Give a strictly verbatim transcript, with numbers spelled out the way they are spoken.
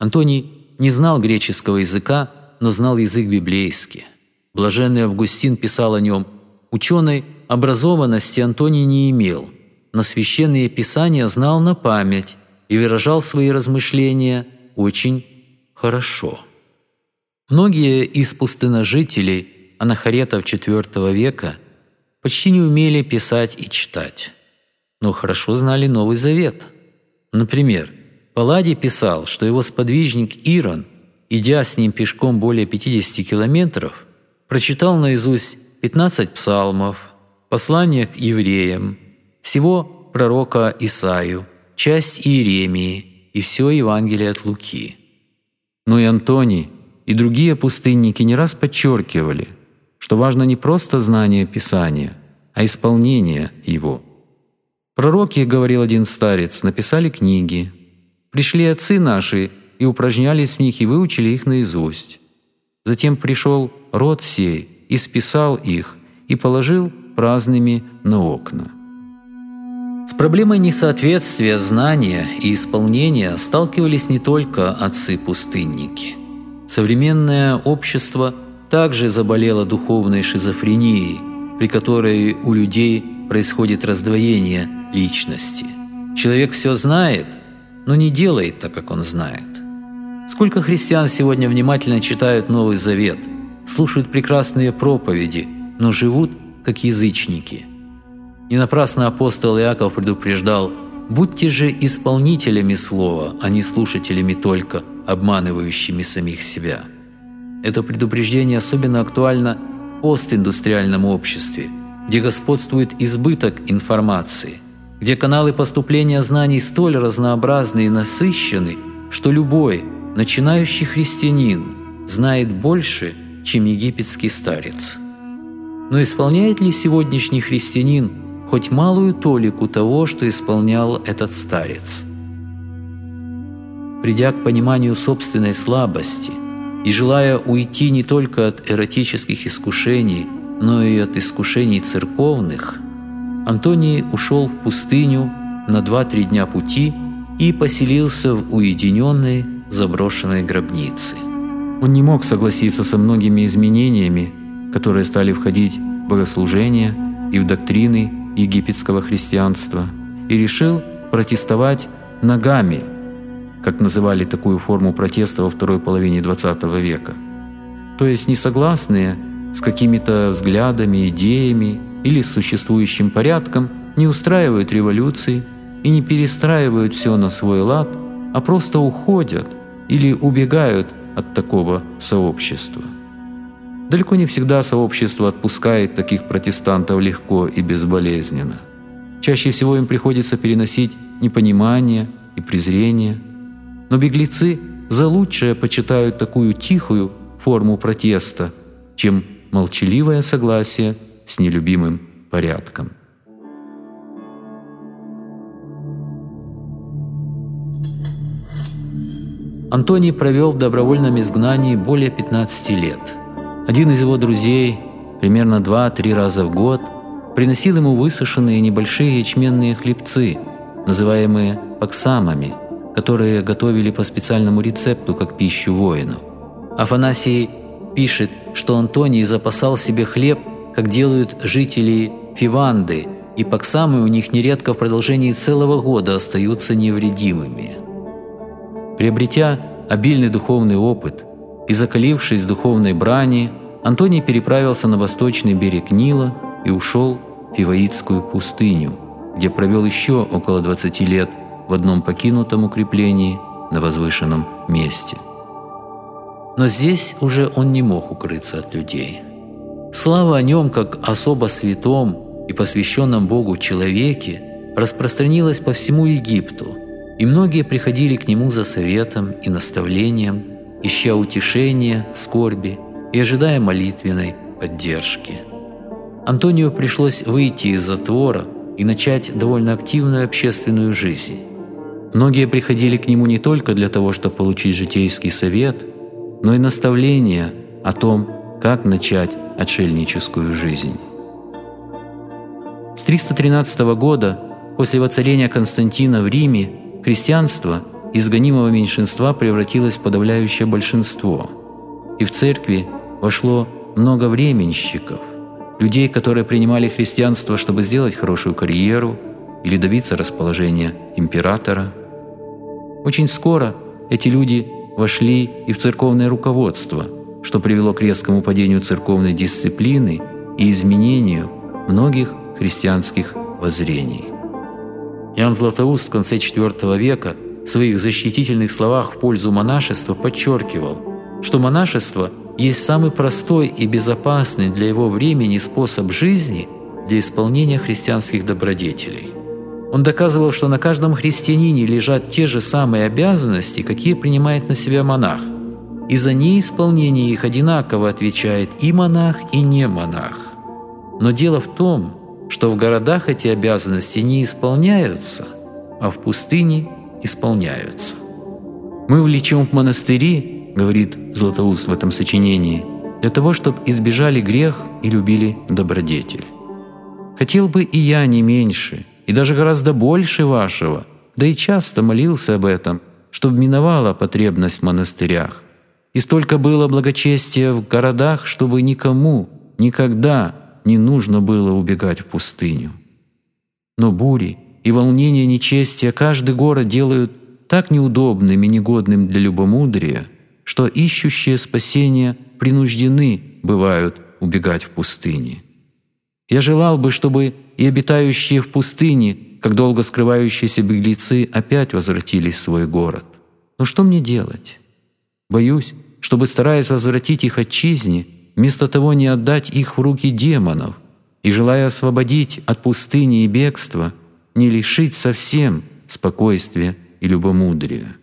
Антоний не знал греческого языка, но знал язык библейский. Блаженный Августин писал о нем: «Ученой образованности Антоний не имел, но священные писания знал на память и выражал свои размышления очень хорошо». Многие из пустыножителей анахоретов четвёртого века почти не умели писать и читать, но хорошо знали Новый Завет. Например, Палладий писал, что его сподвижник Ирон, идя с ним пешком более пятидесяти километров, прочитал наизусть пятнадцать псалмов, послание к евреям, всего пророка Исаию, часть Иеремии и все Евангелие от Луки. Но и Антоний, и другие пустынники не раз подчеркивали, что важно не просто знание Писания, а исполнение его. Пророки, говорил один старец, написали книги. Пришли отцы наши и упражнялись в них и выучили их наизусть. Затем пришел род сей и списал их и положил праздными на окна. С проблемой несоответствия знания и исполнения сталкивались не только отцы-пустынники. Современное общество также заболело духовной шизофренией, при которой у людей происходит раздвоение личности. Человек все знает, но не делает так, как он знает. Сколько христиан сегодня внимательно читают Новый Завет, слушают прекрасные проповеди, но живут как язычники. Не напрасно апостол Иаков предупреждал: «Будьте же исполнителями слова, а не слушателями только, обманывающими самих себя». Это предупреждение особенно актуально в постиндустриальном обществе, где господствует избыток информации, где каналы поступления знаний столь разнообразны и насыщены, что любой начинающий христианин знает больше, чем египетский старец. Но исполняет ли сегодняшний христианин хоть малую толику того, что исполнял этот старец? Придя к пониманию собственной слабости и желая уйти не только от эротических искушений, но и от искушений церковных, Антоний ушел в пустыню на два-три дня пути и поселился в уединенной заброшенной гробнице. Он не мог согласиться со многими изменениями, которые стали входить в богослужение и в доктрины египетского христианства, и решил протестовать ногами, как называли такую форму протеста во второй половине двадцатого века. То есть несогласные с какими-то взглядами, идеями или с существующим порядком не устраивают революции и не перестраивают все на свой лад, а просто уходят или убегают от такого сообщества. Далеко не всегда сообщество отпускает таких протестантов легко и безболезненно. Чаще всего им приходится переносить непонимание и презрение. Но беглецы за лучшее почитают такую тихую форму протеста, чем молчаливое согласие с нелюбимым порядком. Антоний провел в добровольном изгнании более пятнадцати лет. Один из его друзей примерно два-три раза в год приносил ему высушенные небольшие ячменные хлебцы, называемые паксамами, которые готовили по специальному рецепту, как пищу воину. Афанасий пишет, что Антоний запасал себе хлеб, как делают жители Фиванды, и паксамы у них нередко в продолжении целого года остаются невредимыми. Приобретя обильный духовный опыт и закалившись в духовной брани, Антоний переправился на восточный берег Нила и ушел в Фиваидскую пустыню, где провел еще около двадцати лет в одном покинутом укреплении на возвышенном месте. Но здесь уже он не мог укрыться от людей. Слава о нем, как особо святом и посвященном Богу человеке, распространилась по всему Египту, и многие приходили к нему за советом и наставлением, ища утешения в скорби и ожидая молитвенной поддержки. Антонию пришлось выйти из затвора и начать довольно активную общественную жизнь. Многие приходили к нему не только для того, чтобы получить житейский совет, но и наставления о том, как начать отшельническую жизнь. С триста тринадцатого года, после воцарения Константина в Риме, христианство из гонимого меньшинства превратилось в подавляющее большинство. И в церкви вошло много временщиков, людей, которые принимали христианство, чтобы сделать хорошую карьеру или добиться расположения императора. Очень скоро эти люди вошли и в церковное руководство, что привело к резкому падению церковной дисциплины и изменению многих христианских воззрений. Иоанн Златоуст в конце четвёртого века в своих защитительных словах в пользу монашества подчеркивал, что монашество есть самый простой и безопасный для его времени способ жизни для исполнения христианских добродетелей. Он доказывал, что на каждом христианине лежат те же самые обязанности, какие принимает на себя монах, и за неисполнение их одинаково отвечает и монах, и не монах. Но дело в том, что в городах эти обязанности не исполняются, а в пустыне исполняются. «Мы влечем в монастыри, — говорит Златоуст в этом сочинении, — для того, чтобы избежали грех и любили добродетель. Хотел бы и я не меньше, и даже гораздо больше вашего, да и часто молился об этом, чтобы миновала потребность в монастырях, и столько было благочестия в городах, чтобы никому никогда не нужно было убегать в пустыню. Но бури и волнения нечестия каждый город делают так неудобным и негодным для любомудрия, что ищущие спасения принуждены бывают убегать в пустыне. Я желал бы, чтобы и обитающие в пустыне, как долго скрывающиеся беглецы, опять возвратились в свой город. Но что мне делать? Боюсь, чтобы, стараясь возвратить их отчизне, вместо того не отдать их в руки демонов и, желая освободить от пустыни и бегства, не лишить совсем спокойствия и любомудрия.